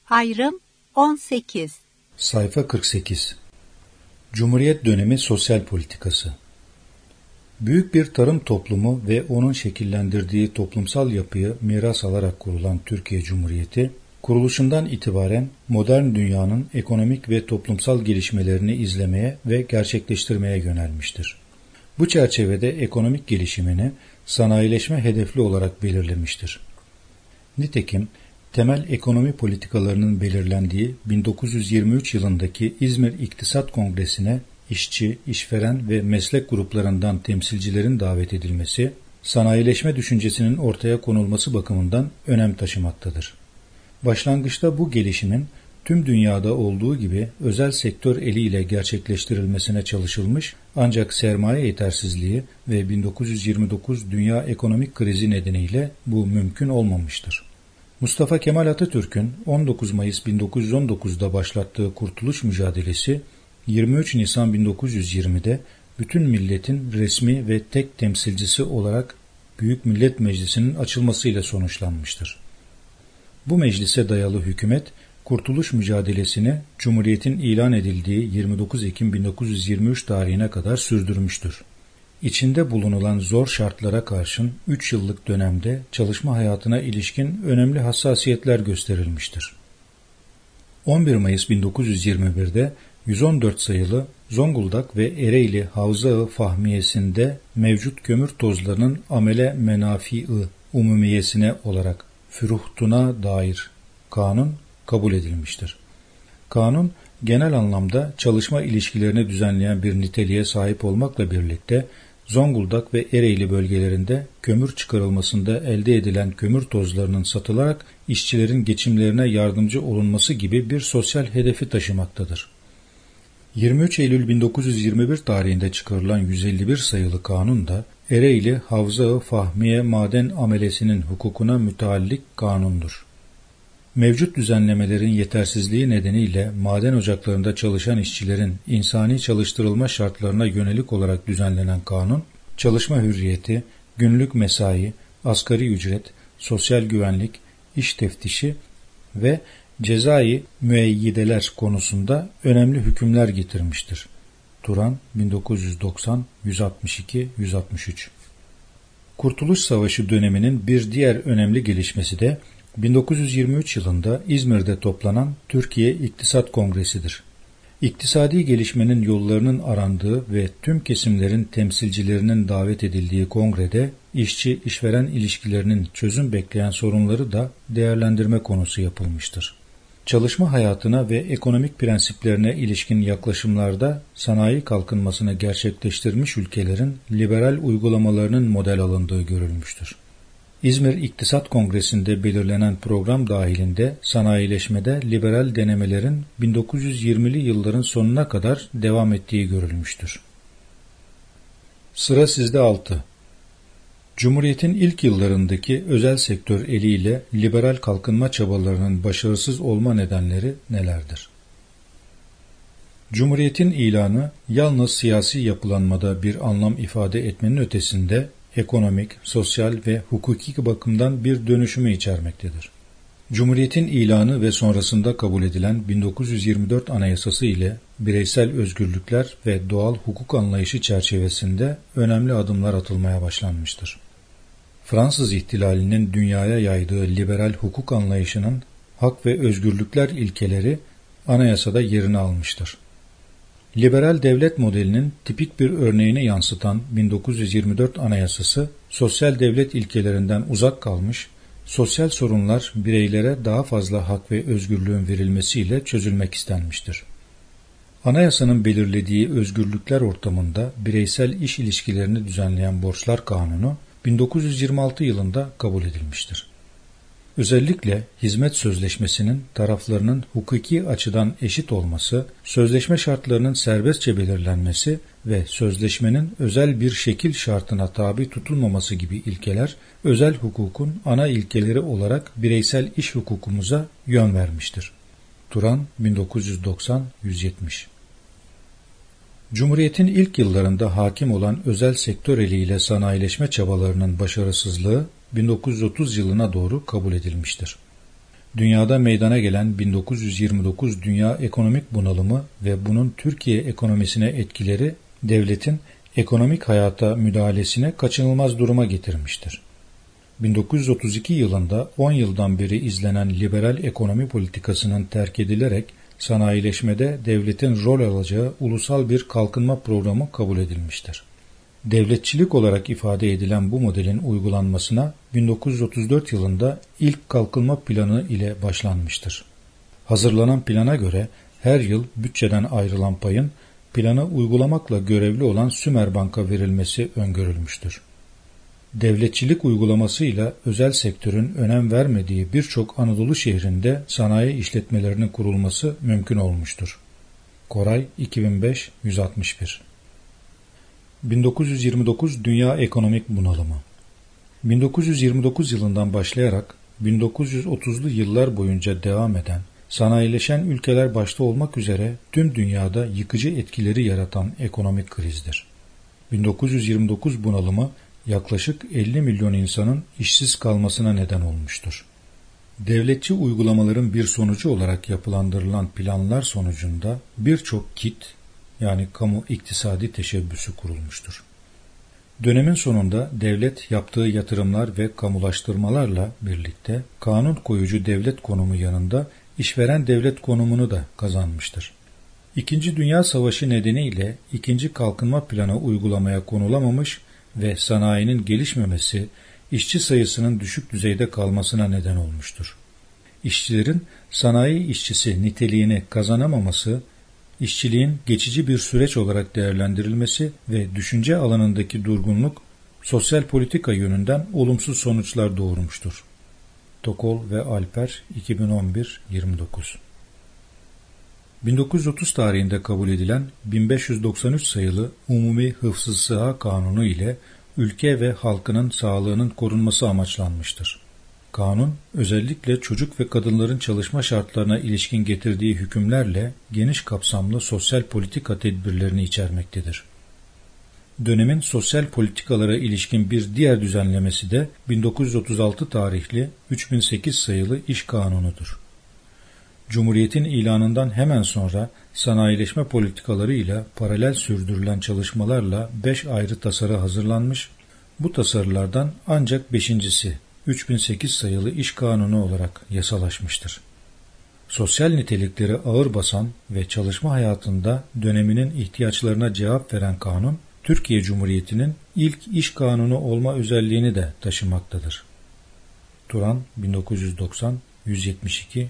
Ayrım 18. Sayfa 48. Cumhuriyet dönemi sosyal politikası. Büyük bir tarım toplumu ve onun şekillendirdiği toplumsal yapıyı miras alarak kurulan Türkiye Cumhuriyeti, kuruluşundan itibaren modern dünyanın ekonomik ve toplumsal gelişmelerini izlemeye ve gerçekleştirmeye yönelmiştir. Bu çerçevede ekonomik gelişimini sanayileşme hedefli olarak belirlemiştir. Nitekim, temel ekonomi politikalarının belirlendiği 1923 yılındaki İzmir İktisat Kongresi'ne işçi, işveren ve meslek gruplarından temsilcilerin davet edilmesi, sanayileşme düşüncesinin ortaya konulması bakımından önem taşımaktadır. Başlangıçta bu gelişimin tüm dünyada olduğu gibi özel sektör eliyle gerçekleştirilmesine çalışılmış ancak sermaye yetersizliği ve 1929 dünya ekonomik krizi nedeniyle bu mümkün olmamıştır. Mustafa Kemal Atatürk'ün 19 Mayıs 1919'da başlattığı kurtuluş mücadelesi 23 Nisan 1920'de bütün milletin resmi ve tek temsilcisi olarak Büyük Millet Meclisi'nin açılmasıyla sonuçlanmıştır. Bu meclise dayalı hükümet, kurtuluş mücadelesini Cumhuriyet'in ilan edildiği 29 Ekim 1923 tarihine kadar sürdürmüştür. İçinde bulunulan zor şartlara karşın 3 yıllık dönemde çalışma hayatına ilişkin önemli hassasiyetler gösterilmiştir. 11 Mayıs 1921'de 114 sayılı Zonguldak ve Ereğli Havza-ı Fahmiyesi'nde mevcut kömür tozlarının amele menafi-i umumiyesine olarak füruhtuna dair kanun kabul edilmiştir. Kanun, genel anlamda çalışma ilişkilerini düzenleyen bir niteliğe sahip olmakla birlikte Zonguldak ve Ereğli bölgelerinde kömür çıkarılmasında elde edilen kömür tozlarının satılarak işçilerin geçimlerine yardımcı olunması gibi bir sosyal hedefi taşımaktadır. 23 Eylül 1921 tarihinde çıkarılan 151 sayılı kanun da Ereğli Havza-ı Fahmiye Maden Amelesi'nin hukukuna müteallik kanundur. Mevcut düzenlemelerin yetersizliği nedeniyle maden ocaklarında çalışan işçilerin insani çalıştırılma şartlarına yönelik olarak düzenlenen kanun, çalışma hürriyeti, günlük mesai, asgari ücret, sosyal güvenlik, iş teftişi ve cezai müeyyideler konusunda önemli hükümler getirmiştir. Turan 1990 162-163. Kurtuluş Savaşı döneminin bir diğer önemli gelişmesi de 1923 yılında İzmir'de toplanan Türkiye İktisat Kongresi'dir. İktisadi gelişmenin yollarının arandığı ve tüm kesimlerin temsilcilerinin davet edildiği kongrede işçi-işveren ilişkilerinin çözüm bekleyen sorunları da değerlendirme konusu yapılmıştır. Çalışma hayatına ve ekonomik prensiplerine ilişkin yaklaşımlarda sanayi kalkınmasını gerçekleştirmiş ülkelerin liberal uygulamalarının model alındığı görülmüştür. İzmir İktisat Kongresi'nde belirlenen program dahilinde sanayileşmede liberal denemelerin 1920'li yılların sonuna kadar devam ettiği görülmüştür. Sıra sizde 6. Cumhuriyet'in ilk yıllarındaki özel sektör eliyle liberal kalkınma çabalarının başarısız olma nedenleri nelerdir? Cumhuriyet'in ilanı yalnız siyasi yapılanmada bir anlam ifade etmenin ötesinde ekonomik, sosyal ve hukuki bakımdan bir dönüşümü içermektedir. Cumhuriyet'in ilanı ve sonrasında kabul edilen 1924 Anayasası ile bireysel özgürlükler ve doğal hukuk anlayışı çerçevesinde önemli adımlar atılmaya başlanmıştır. Fransız ihtilalinin dünyaya yaydığı liberal hukuk anlayışının hak ve özgürlükler ilkeleri anayasada yerini almıştır. Liberal devlet modelinin tipik bir örneğini yansıtan 1924 Anayasası, sosyal devlet ilkelerinden uzak kalmış, sosyal sorunlar bireylere daha fazla hak ve özgürlüğün verilmesiyle çözülmek istenmiştir. Anayasanın belirlediği özgürlükler ortamında bireysel iş ilişkilerini düzenleyen Borçlar Kanunu 1926 yılında kabul edilmiştir. Özellikle hizmet sözleşmesinin taraflarının hukuki açıdan eşit olması, sözleşme şartlarının serbestçe belirlenmesi ve sözleşmenin özel bir şekil şartına tabi tutulmaması gibi ilkeler, özel hukukun ana ilkeleri olarak bireysel iş hukukumuza yön vermiştir. Turan 1990-170. Cumhuriyet'in ilk yıllarında hakim olan özel sektör eliyle sanayileşme çabalarının başarısızlığı 1930 yılına doğru kabul edilmiştir. Dünyada meydana gelen 1929 dünya ekonomik bunalımı ve bunun Türkiye ekonomisine etkileri devletin ekonomik hayata müdahalesine kaçınılmaz duruma getirmiştir. 1932 yılında 10 yıldan beri izlenen liberal ekonomi politikasının terk edilerek sanayileşmede devletin rol alacağı ulusal bir kalkınma programı kabul edilmiştir. Devletçilik olarak ifade edilen bu modelin uygulanmasına 1934 yılında ilk kalkınma planı ile başlanmıştır. Hazırlanan plana göre her yıl bütçeden ayrılan payın planı uygulamakla görevli olan Sümerbank'a verilmesi öngörülmüştür. Devletçilik uygulamasıyla özel sektörün önem vermediği birçok Anadolu şehrinde sanayi işletmelerinin kurulması mümkün olmuştur. Koray 2005-161 1929 Dünya Ekonomik Bunalımı 1929 yılından başlayarak 1930'lu yıllar boyunca devam eden, sanayileşen ülkeler başta olmak üzere tüm dünyada yıkıcı etkileri yaratan ekonomik krizdir. 1929 bunalımı yaklaşık 50 milyon insanın işsiz kalmasına neden olmuştur. Devletçi uygulamaların bir sonucu olarak yapılandırılan planlar sonucunda birçok KİT, yani kamu iktisadi teşebbüsü kurulmuştur. Dönemin sonunda devlet yaptığı yatırımlar ve kamulaştırmalarla birlikte kanun koyucu devlet konumu yanında işveren devlet konumunu da kazanmıştır. İkinci Dünya Savaşı nedeniyle ikinci kalkınma planı uygulamaya konulamamış ve sanayinin gelişmemesi işçi sayısının düşük düzeyde kalmasına neden olmuştur. İşçilerin sanayi işçisi niteliğini kazanamaması, işçiliğin geçici bir süreç olarak değerlendirilmesi ve düşünce alanındaki durgunluk sosyal politika yönünden olumsuz sonuçlar doğurmuştur. Tokol ve Alper 2011-29 1930 tarihinde kabul edilen 1593 sayılı Umumi Hıfz-ı Sıha Kanunu ile ülke ve halkının sağlığının korunması amaçlanmıştır. Kanun, özellikle çocuk ve kadınların çalışma şartlarına ilişkin getirdiği hükümlerle geniş kapsamlı sosyal politika tedbirlerini içermektedir. Dönemin sosyal politikalara ilişkin bir diğer düzenlemesi de 1936 tarihli 3008 sayılı İş Kanunu'dur. Cumhuriyetin ilanından hemen sonra sanayileşme politikalarıyla paralel sürdürülen çalışmalarla 5 ayrı tasarı hazırlanmış, bu tasarılardan ancak 5.'si 3008 sayılı İş Kanunu olarak yasalaşmıştır. Sosyal nitelikleri ağır basan ve çalışma hayatında döneminin ihtiyaçlarına cevap veren kanun, Türkiye Cumhuriyeti'nin ilk iş kanunu olma özelliğini de taşımaktadır. Turan 1990 172-173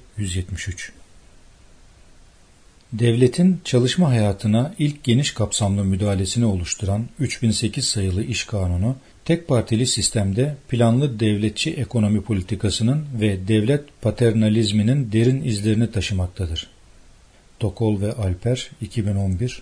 Devletin çalışma hayatına ilk geniş kapsamlı müdahalesini oluşturan 3008 sayılı İş Kanunu, tek partili sistemde planlı devletçi ekonomi politikasının ve devlet paternalizminin derin izlerini taşımaktadır. Tokol ve Alper 2011-30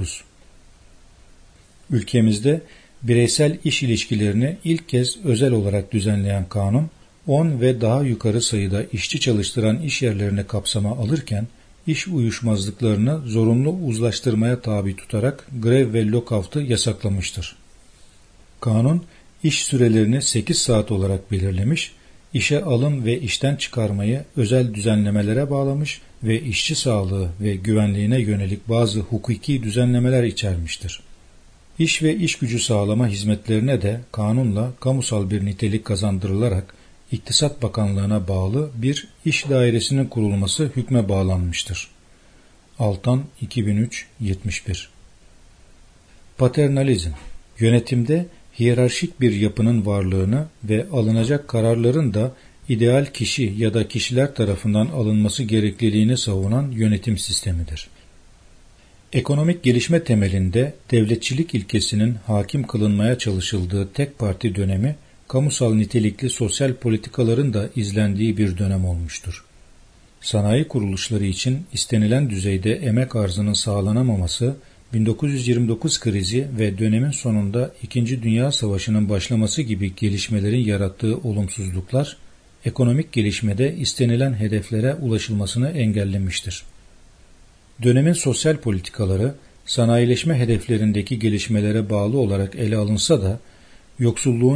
Ülkemizde bireysel iş ilişkilerini ilk kez özel olarak düzenleyen kanun, 10 ve daha yukarı sayıda işçi çalıştıran iş yerlerine kapsama alırken, iş uyuşmazlıklarını zorunlu uzlaştırmaya tabi tutarak grev ve lockout'u yasaklamıştır. Kanun, iş sürelerini 8 saat olarak belirlemiş, işe alım ve işten çıkarmayı özel düzenlemelere bağlamış ve işçi sağlığı ve güvenliğine yönelik bazı hukuki düzenlemeler içermiştir. İş ve iş gücü sağlama hizmetlerine de kanunla kamusal bir nitelik kazandırılarak İktisat Bakanlığı'na bağlı bir iş dairesinin kurulması hükme bağlanmıştır. Altan 2003-71 Paternalizm, yönetimde hiyerarşik bir yapının varlığını ve alınacak kararların da ideal kişi ya da kişiler tarafından alınması gerekliliğini savunan yönetim sistemidir. Ekonomik gelişme temelinde devletçilik ilkesinin hakim kılınmaya çalışıldığı tek parti dönemi, kamusal nitelikli sosyal politikaların da izlendiği bir dönem olmuştur. Sanayi kuruluşları için istenilen düzeyde emek arzının sağlanamaması, 1929 krizi ve dönemin sonunda 2. Dünya Savaşı'nın başlaması gibi gelişmelerin yarattığı olumsuzluklar, ekonomik gelişmede istenilen hedeflere ulaşılmasını engellemiştir. Dönemin sosyal politikaları, sanayileşme hedeflerindeki gelişmelere bağlı olarak ele alınsa da, yoksulluğun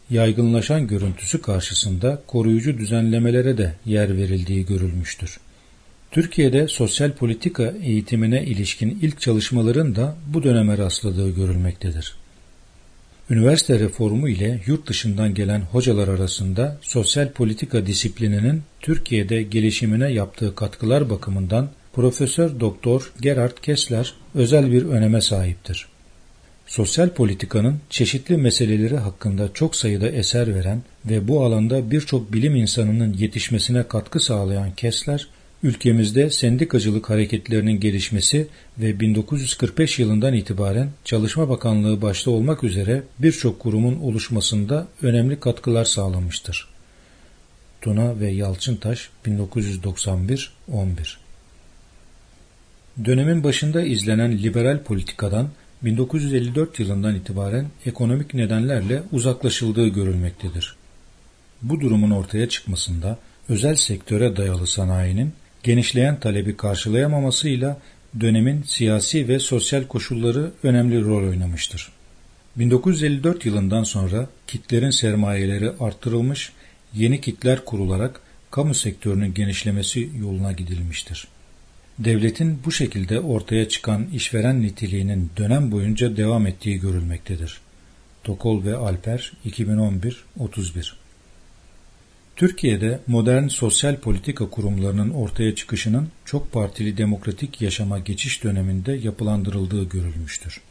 yaygınlaşan görüntüsü karşısında koruyucu düzenlemelere de yer verildiği görülmüştür. Türkiye'de sosyal politika eğitimine ilişkin ilk çalışmaların da bu döneme rastladığı görülmektedir. Üniversite reformu ile yurt dışından gelen hocalar arasında sosyal politika disiplininin Türkiye'de gelişimine yaptığı katkılar bakımından Profesör Doktor Gerhard Kessler özel bir öneme sahiptir. Sosyal politikanın çeşitli meseleleri hakkında çok sayıda eser veren ve bu alanda birçok bilim insanının yetişmesine katkı sağlayan Kessler, ülkemizde sendikacılık hareketlerinin gelişmesi ve 1945 yılından itibaren Çalışma Bakanlığı başta olmak üzere birçok kurumun oluşmasında önemli katkılar sağlamıştır. Tuna ve Yalçıntaş 1991-11. Dönemin başında izlenen liberal politikadan 1954 yılından itibaren ekonomik nedenlerle uzaklaşıldığı görülmektedir. Bu durumun ortaya çıkmasında özel sektöre dayalı sanayinin genişleyen talebi karşılayamamasıyla dönemin siyasi ve sosyal koşulları önemli rol oynamıştır. 1954 yılından sonra kitlerin sermayeleri arttırılmış, yeni kitler kurularak kamu sektörünün genişlemesi yoluna gidilmiştir. Devletin bu şekilde ortaya çıkan işveren niteliğinin dönem boyunca devam ettiği görülmektedir. Tokol ve Alper 2011-31. Türkiye'de modern sosyal politika kurumlarının ortaya çıkışının çok partili demokratik yaşama geçiş döneminde yapılandırıldığı görülmüştür.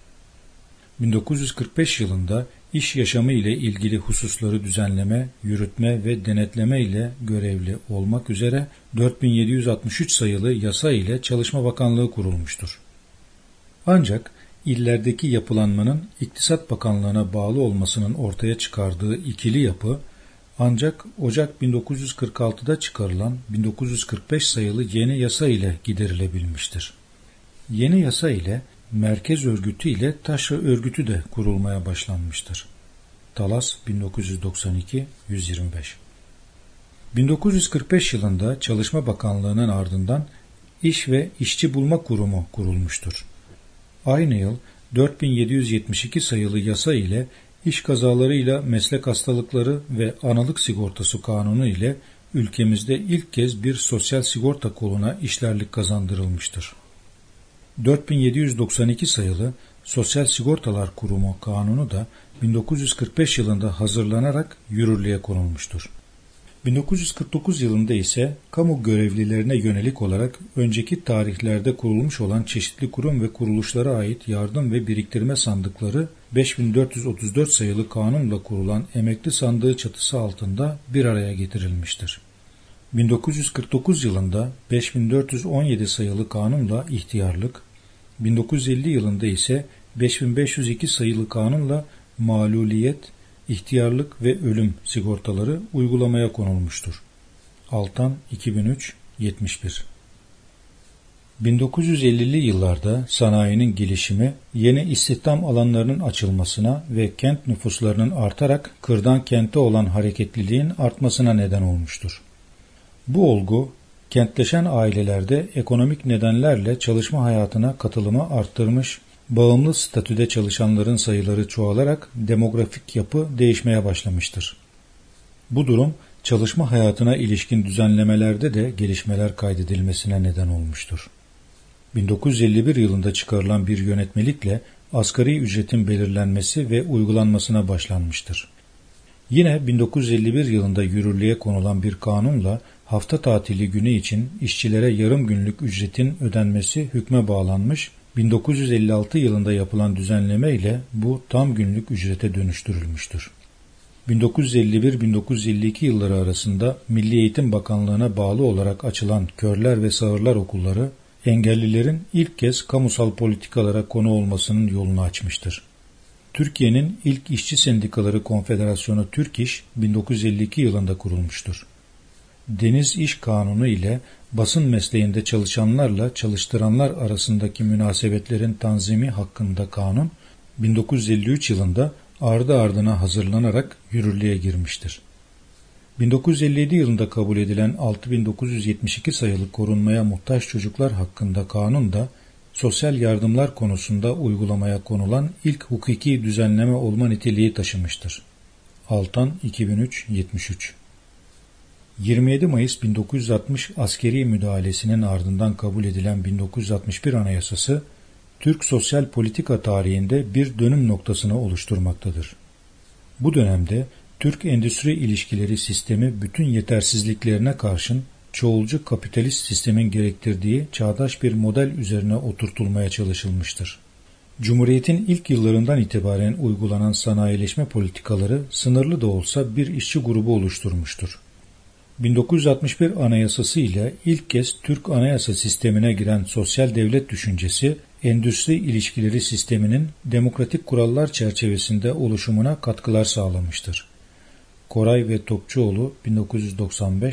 1945 yılında iş yaşamı ile ilgili hususları düzenleme, yürütme ve denetleme ile görevli olmak üzere 4763 sayılı yasa ile Çalışma Bakanlığı kurulmuştur. Ancak illerdeki yapılanmanın İktisat Bakanlığı'na bağlı olmasının ortaya çıkardığı ikili yapı, ancak Ocak 1946'da çıkarılan 1945 sayılı yeni yasa ile giderilebilmiştir. Yeni yasa ile Merkez Örgütü ile Taşra Örgütü de kurulmaya başlanmıştır. Talas 1992-125. 1945 yılında Çalışma Bakanlığı'nın ardından İş ve İşçi Bulma Kurumu kurulmuştur. Aynı yıl 4772 sayılı yasa ile İş kazalarıyla meslek hastalıkları ve analık sigortası kanunu ile ülkemizde ilk kez bir sosyal sigorta koluna işlerlik kazandırılmıştır. 4792 sayılı Sosyal Sigortalar Kurumu kanunu da 1945 yılında hazırlanarak yürürlüğe konulmuştur. 1949 yılında ise kamu görevlilerine yönelik olarak önceki tarihlerde kurulmuş olan çeşitli kurum ve kuruluşlara ait yardım ve biriktirme sandıkları 5434 sayılı kanunla kurulan emekli sandığı çatısı altında bir araya getirilmiştir. 1949 yılında 5417 sayılı kanunla ihtiyarlık, 1950 yılında ise 5502 sayılı kanunla maluliyet, ihtiyarlık ve ölüm sigortaları uygulamaya konulmuştur. Altan 2003-71. 1950'li yıllarda sanayinin gelişimi, yeni istihdam alanlarının açılmasına ve kent nüfuslarının artarak kırdan kente olan hareketliliğin artmasına neden olmuştur. Bu olgu, kentleşen ailelerde ekonomik nedenlerle çalışma hayatına katılımı arttırmış, bağımlı statüde çalışanların sayıları çoğalarak demografik yapı değişmeye başlamıştır. Bu durum, çalışma hayatına ilişkin düzenlemelerde de gelişmeler kaydedilmesine neden olmuştur. 1951 yılında çıkarılan bir yönetmelikle asgari ücretin belirlenmesi ve uygulanmasına başlanmıştır. Yine 1951 yılında yürürlüğe konulan bir kanunla hafta tatili günü için işçilere yarım günlük ücretin ödenmesi hükme bağlanmış, 1956 yılında yapılan düzenleme ile bu tam günlük ücrete dönüştürülmüştür. 1951-1952 yılları arasında Milli Eğitim Bakanlığı'na bağlı olarak açılan körler ve sağırlar okulları, engellilerin ilk kez kamusal politikalara konu olmasının yolunu açmıştır. Türkiye'nin ilk işçi sendikaları Konfederasyonu Türk İş 1952 yılında kurulmuştur. Deniz İş Kanunu ile basın mesleğinde çalışanlarla çalıştıranlar arasındaki münasebetlerin tanzimi hakkında kanun 1953 yılında ardı ardına hazırlanarak yürürlüğe girmiştir. 1957 yılında kabul edilen 6972 sayılı korunmaya muhtaç çocuklar hakkında kanun da sosyal yardımlar konusunda uygulamaya konulan ilk hukuki düzenleme olma niteliği taşımıştır. Altan 2003-73 27 Mayıs 1960 askeri müdahalesinin ardından kabul edilen 1961 Anayasası, Türk sosyal politika tarihinde bir dönüm noktasını oluşturmaktadır. Bu dönemde Türk endüstri ilişkileri sistemi bütün yetersizliklerine karşın çoğulcu kapitalist sistemin gerektirdiği çağdaş bir model üzerine oturtulmaya çalışılmıştır. Cumhuriyetin ilk yıllarından itibaren uygulanan sanayileşme politikaları sınırlı da olsa bir işçi grubu oluşturmuştur. 1961 Anayasası ile ilk kez Türk anayasa sistemine giren sosyal devlet düşüncesi, endüstri ilişkileri sisteminin demokratik kurallar çerçevesinde oluşumuna katkılar sağlamıştır. Koray ve Topçuoğlu 1995-64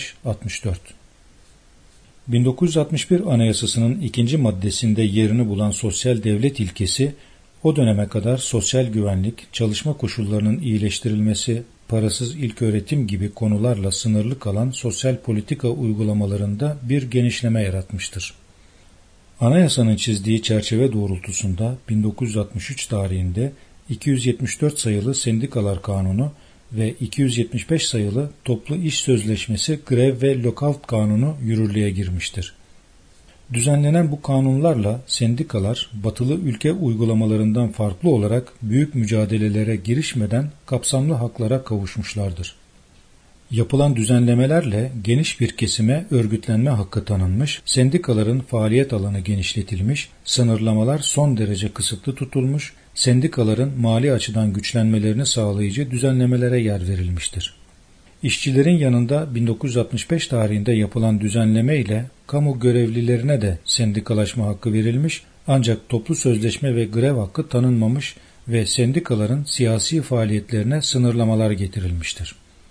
1961 Anayasası'nın ikinci maddesinde yerini bulan sosyal devlet ilkesi, o döneme kadar sosyal güvenlik, çalışma koşullarının iyileştirilmesi, parasız ilköğretim gibi konularla sınırlı kalan sosyal politika uygulamalarında bir genişleme yaratmıştır. Anayasanın çizdiği çerçeve doğrultusunda 1963 tarihinde 274 sayılı Sendikalar Kanunu ve 275 sayılı Toplu İş Sözleşmesi Grev ve Lockout Kanunu yürürlüğe girmiştir. Düzenlenen bu kanunlarla sendikalar batılı ülke uygulamalarından farklı olarak büyük mücadelelere girişmeden kapsamlı haklara kavuşmuşlardır. Yapılan düzenlemelerle geniş bir kesime örgütlenme hakkı tanınmış, sendikaların faaliyet alanı genişletilmiş, sınırlamalar son derece kısıtlı tutulmuş, sendikaların mali açıdan güçlenmelerini sağlayıcı düzenlemelere yer verilmiştir. İşçilerin yanında 1965 tarihinde yapılan düzenleme ile kamu görevlilerine de sendikalaşma hakkı verilmiş, ancak toplu sözleşme ve grev hakkı tanınmamış ve sendikaların siyasi faaliyetlerine sınırlamalar getirilmiştir.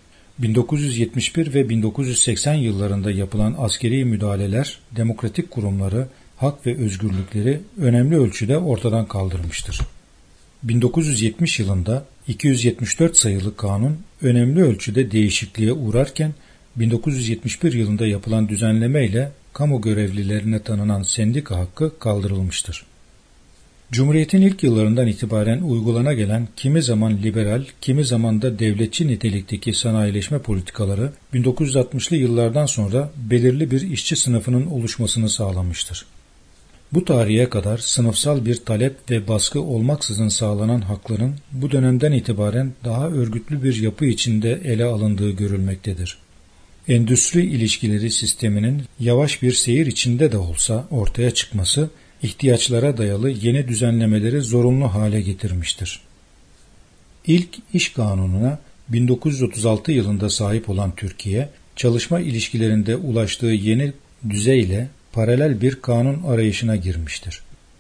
1971 ve 1980 yıllarında yapılan askeri müdahaleler, demokratik kurumları, hak ve özgürlükleri önemli ölçüde ortadan kaldırmıştır. 1970 yılında 274 sayılı kanun önemli ölçüde değişikliğe uğrarken 1971 yılında yapılan düzenleme ile kamu görevlilerine tanınan sendika hakkı kaldırılmıştır. Cumhuriyetin ilk yıllarından itibaren uygulana gelen kimi zaman liberal, kimi zaman da devletçi nitelikteki sanayileşme politikaları 1960'lı yıllardan sonra belirli bir işçi sınıfının oluşmasını sağlamıştır. Bu tarihe kadar sınıfsal bir talep ve baskı olmaksızın sağlanan hakların bu dönemden itibaren daha örgütlü bir yapı içinde ele alındığı görülmektedir. Endüstri ilişkileri sisteminin yavaş bir seyir içinde de olsa ortaya çıkması, ihtiyaçlara dayalı yeni düzenlemeleri zorunlu hale getirmiştir. İlk iş kanununa 1936 yılında sahip olan Türkiye, çalışma ilişkilerinde ulaştığı yeni düzeyle paralel bir kanun arayışına girmiştir.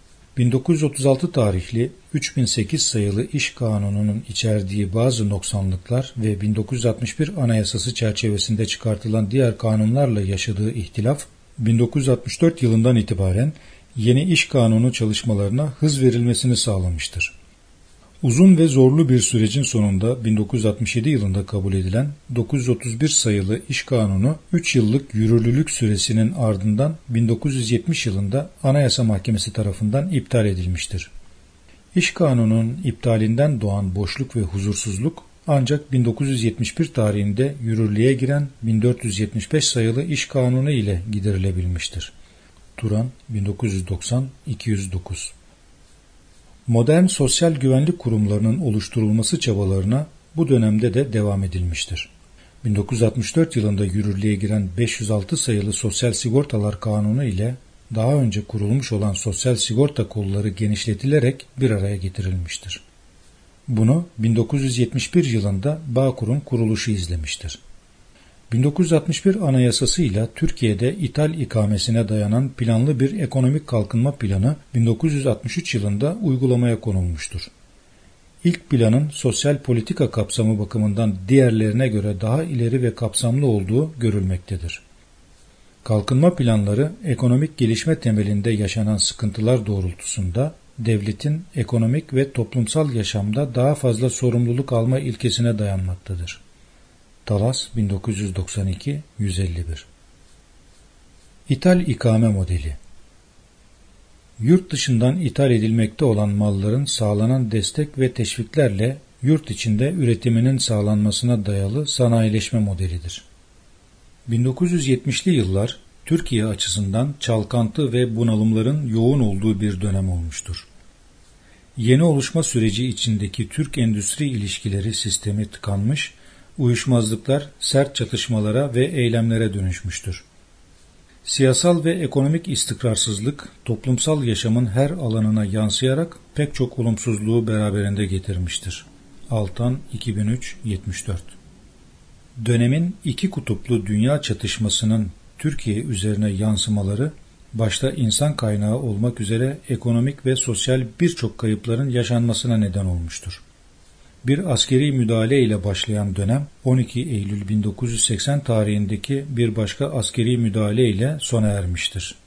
1936 tarihli 3008 sayılı İş Kanunu'nun içerdiği bazı noksanlıklar ve 1961 Anayasası çerçevesinde çıkartılan diğer kanunlarla yaşadığı ihtilaf, 1964 yılından itibaren yeni iş kanunu çalışmalarına hız verilmesini sağlamıştır. Uzun ve zorlu bir sürecin sonunda 1967 yılında kabul edilen 931 sayılı İş Kanunu 3 yıllık yürürlülük süresinin ardından 1970 yılında Anayasa Mahkemesi tarafından iptal edilmiştir. İş Kanunu'nun iptalinden doğan boşluk ve huzursuzluk ancak 1971 tarihinde yürürlüğe giren 1475 sayılı İş Kanunu ile giderilebilmiştir. Turan 1990-209 Modern sosyal güvenlik kurumlarının oluşturulması çabalarına bu dönemde de devam edilmiştir. 1964 yılında yürürlüğe giren 506 sayılı Sosyal Sigortalar Kanunu ile daha önce kurulmuş olan sosyal sigorta kolları genişletilerek bir araya getirilmiştir. Bunu 1971 yılında Bağkur'un kuruluşu izlemiştir. 1961 Anayasası'yla Türkiye'de ithal ikamesine dayanan planlı bir ekonomik kalkınma planı 1963 yılında uygulamaya konulmuştur. İlk planın sosyal politika kapsamı bakımından diğerlerine göre daha ileri ve kapsamlı olduğu görülmektedir. Kalkınma planları ekonomik gelişme temelinde yaşanan sıkıntılar doğrultusunda devletin ekonomik ve toplumsal yaşamda daha fazla sorumluluk alma ilkesine dayanmaktadır. Talas 1992-151 İthal ikame modeli. Yurt dışından ithal edilmekte olan malların sağlanan destek ve teşviklerle yurt içinde üretiminin sağlanmasına dayalı sanayileşme modelidir. 1970'li yıllar Türkiye açısından çalkantı ve bunalımların yoğun olduğu bir dönem olmuştur. Yeni oluşma süreci içindeki Türk-endüstri ilişkileri sistemi tıkanmış, uyuşmazlıklar sert çatışmalara ve eylemlere dönüşmüştür. Siyasal ve ekonomik istikrarsızlık toplumsal yaşamın her alanına yansıyarak pek çok olumsuzluğu beraberinde getirmiştir. Altan 2003-74. Dönemin iki kutuplu dünya çatışmasının Türkiye üzerine yansımaları, başta insan kaynağı olmak üzere ekonomik ve sosyal birçok kayıpların yaşanmasına neden olmuştur. Bir askeri müdahale ile başlayan dönem 12 Eylül 1980 tarihindeki bir başka askeri müdahale ile sona ermiştir.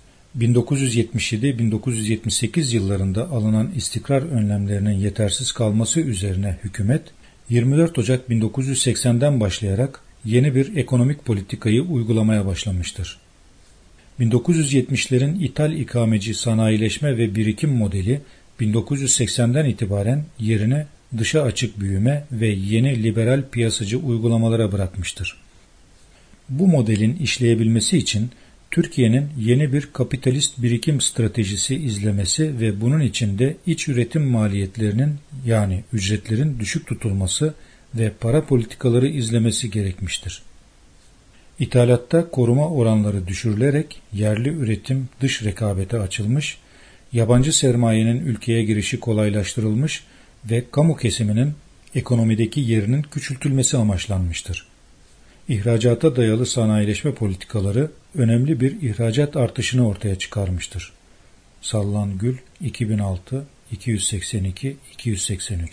1977-1978 yıllarında alınan istikrar önlemlerinin yetersiz kalması üzerine hükümet 24 Ocak 1980'den başlayarak yeni bir ekonomik politikayı uygulamaya başlamıştır. 1970'lerin ithal ikameci sanayileşme ve birikim modeli 1980'den itibaren yerini dışa açık büyüme ve yeni liberal piyasacı uygulamalara bırakmıştır. Bu modelin işleyebilmesi için Türkiye'nin yeni bir kapitalist birikim stratejisi izlemesi ve bunun içinde iç üretim maliyetlerinin yani ücretlerin düşük tutulması ve para politikaları izlemesi gerekmiştir. İthalatta koruma oranları düşürülerek yerli üretim dış rekabete açılmış, yabancı sermayenin ülkeye girişi kolaylaştırılmış ve kamu kesiminin ekonomideki yerinin küçültülmesi amaçlanmıştır. İhracata dayalı sanayileşme politikaları önemli bir ihracat artışını ortaya çıkarmıştır. Sallan Gül 2006 282-283.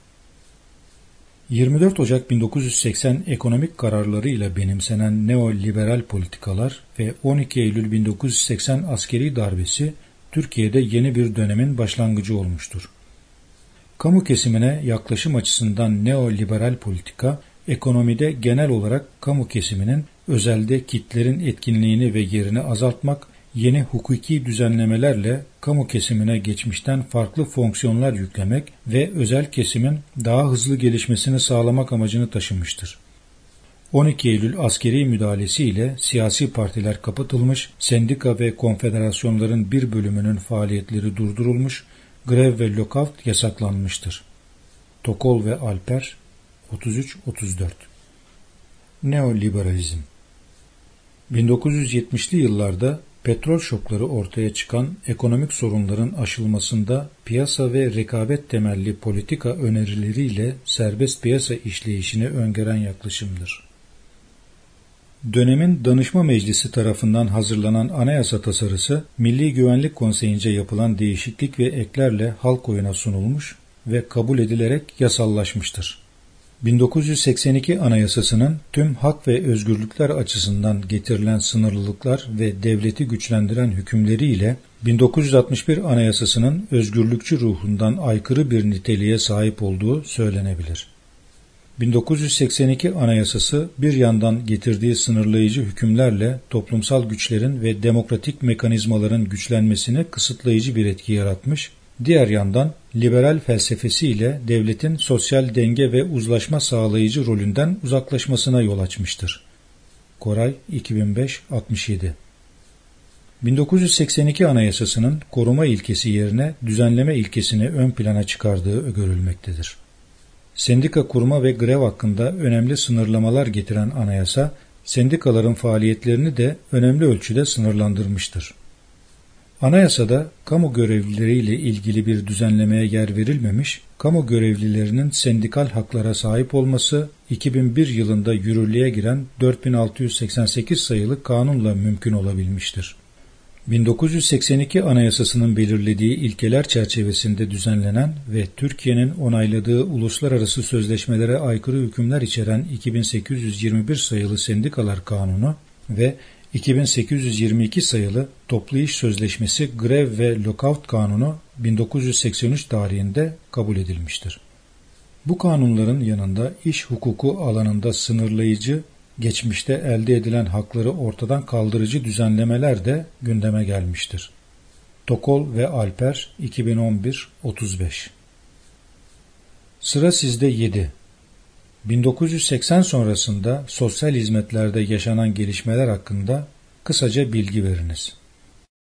24 Ocak 1980 ekonomik kararlarıyla benimsenen neoliberal politikalar ve 12 Eylül 1980 askeri darbesi Türkiye'de yeni bir dönemin başlangıcı olmuştur. Kamu kesimine yaklaşım açısından neoliberal politika, ekonomide genel olarak kamu kesiminin özelde kitlerin etkinliğini ve yerini azaltmak, yeni hukuki düzenlemelerle kamu kesimine geçmişten farklı fonksiyonlar yüklemek ve özel kesimin daha hızlı gelişmesini sağlamak amacını taşımıştır. 12 Eylül askeri müdahalesi ile siyasi partiler kapatılmış, sendika ve konfederasyonların bir bölümünün faaliyetleri durdurulmuş, grev ve lockout yasaklanmıştır. Tokol ve Alper 33-34. Neoliberalizm 1970'li yıllarda petrol şokları ortaya çıkan ekonomik sorunların aşılmasında piyasa ve rekabet temelli politika önerileriyle serbest piyasa işleyişini öngören yaklaşımdır. Dönemin Danışma Meclisi tarafından hazırlanan anayasa tasarısı, Milli Güvenlik Konseyi'nce yapılan değişiklik ve eklerle halk oyuna sunulmuş ve kabul edilerek yasallaşmıştır. 1982 Anayasası'nın tüm hak ve özgürlükler açısından getirilen sınırlılıklar ve devleti güçlendiren hükümleriyle 1961 Anayasası'nın özgürlükçü ruhundan aykırı bir niteliğe sahip olduğu söylenebilir. 1982 Anayasası bir yandan getirdiği sınırlayıcı hükümlerle toplumsal güçlerin ve demokratik mekanizmaların güçlenmesine kısıtlayıcı bir etki yaratmış, diğer yandan liberal felsefesiyle devletin sosyal denge ve uzlaşma sağlayıcı rolünden uzaklaşmasına yol açmıştır. Koray 2005-67. 1982 Anayasası'nın koruma ilkesi yerine düzenleme ilkesini ön plana çıkardığı görülmektedir. Sendika kurma ve grev hakkında önemli sınırlamalar getiren anayasa, sendikaların faaliyetlerini de önemli ölçüde sınırlandırmıştır. Anayasada kamu görevlileriyle ilgili bir düzenlemeye yer verilmemiş, kamu görevlilerinin sendikal haklara sahip olması 2001 yılında yürürlüğe giren 4688 sayılı kanunla mümkün olabilmiştir. 1982 Anayasası'nın belirlediği ilkeler çerçevesinde düzenlenen ve Türkiye'nin onayladığı uluslararası sözleşmelere aykırı hükümler içeren 2821 sayılı Sendikalar Kanunu ve 2822 sayılı Toplu İş Sözleşmesi Grev ve Lockout Kanunu 1983 tarihinde kabul edilmiştir. Bu kanunların yanında iş hukuku alanında sınırlayıcı, geçmişte elde edilen hakları ortadan kaldırıcı düzenlemeler de gündeme gelmiştir. Tokol ve Alper 2011-35. Sıra sizde 7. 1980 sonrasında sosyal hizmetlerde yaşanan gelişmeler hakkında kısaca bilgi veriniz.